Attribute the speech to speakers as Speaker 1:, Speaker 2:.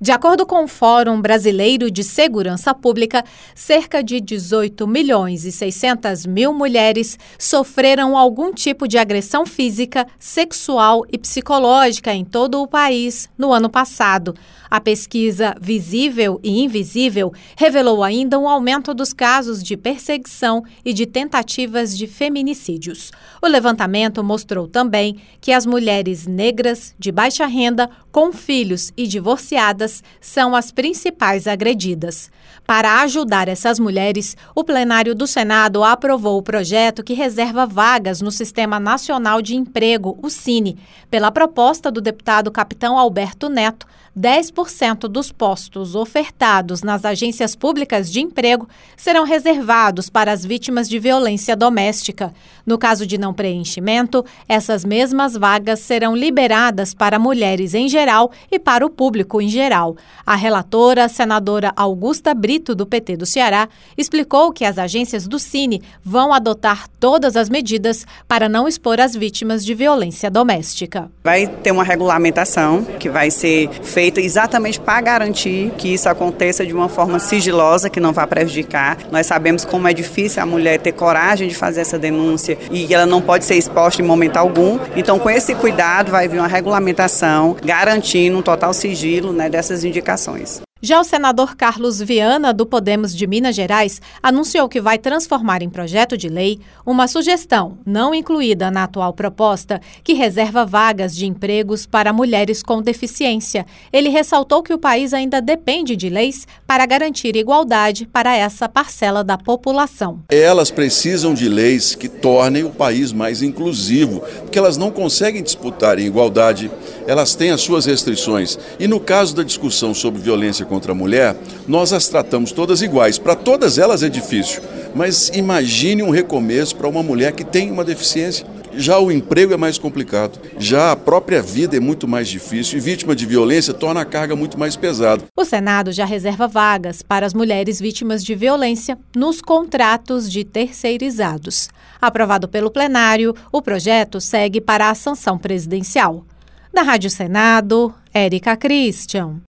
Speaker 1: De acordo com o Fórum Brasileiro de Segurança Pública, cerca de 18.600.000 mulheres sofreram algum tipo de agressão física, sexual e psicológica em todo o país no ano passado. A pesquisa Visível e Invisível revelou ainda um aumento dos casos de perseguição e de tentativas de feminicídios. O levantamento mostrou também que as mulheres negras, de baixa renda, com filhos e divorciadas são as principais agredidas. Para ajudar essas mulheres, o plenário do Senado aprovou o projeto que reserva vagas no Sistema Nacional de Emprego, o SINE. Pela proposta do deputado Capitão Alberto Neto, 10% dos postos ofertados nas agências públicas de emprego serão reservados para as vítimas de violência doméstica. No caso de não preenchimento, essas mesmas vagas serão liberadas para mulheres em geral e para o público em geral. A relatora, senadora Augusta Brito, do PT do Ceará, explicou que as agências do SINE vão adotar todas as medidas para não expor as vítimas de violência doméstica.
Speaker 2: Vai ter uma regulamentação que vai ser feita exatamente para garantir que isso aconteça de uma forma sigilosa, que não vá prejudicar. Nós sabemos como é difícil a mulher ter coragem de fazer essa denúncia e ela não pode ser exposta em momento algum. Então, com esse cuidado, vai vir uma regulamentação garantindo um total sigilo, dessas indicações.
Speaker 1: Já o senador Carlos Viana, do Podemos de Minas Gerais, anunciou que vai transformar em projeto de lei uma sugestão, não incluída na atual proposta, que reserva vagas de empregos para mulheres com deficiência. Ele ressaltou que o país ainda depende de leis para garantir igualdade para essa parcela da população.
Speaker 3: Elas precisam de leis que tornem o país mais inclusivo, porque elas não conseguem disputar em igualdade, elas têm as suas restrições. E no caso da discussão sobre violência contra a mulher, nós as tratamos todas iguais. Para todas elas é difícil, mas imagine um recomeço para uma mulher que tem uma deficiência. Já o emprego é mais complicado, já a própria vida é muito mais difícil e vítima de violência torna a carga muito mais pesada.
Speaker 1: O Senado já reserva vagas para as mulheres vítimas de violência nos contratos de terceirizados. Aprovado pelo plenário, o projeto segue para a sanção presidencial. Da Rádio Senado, Érica Christian.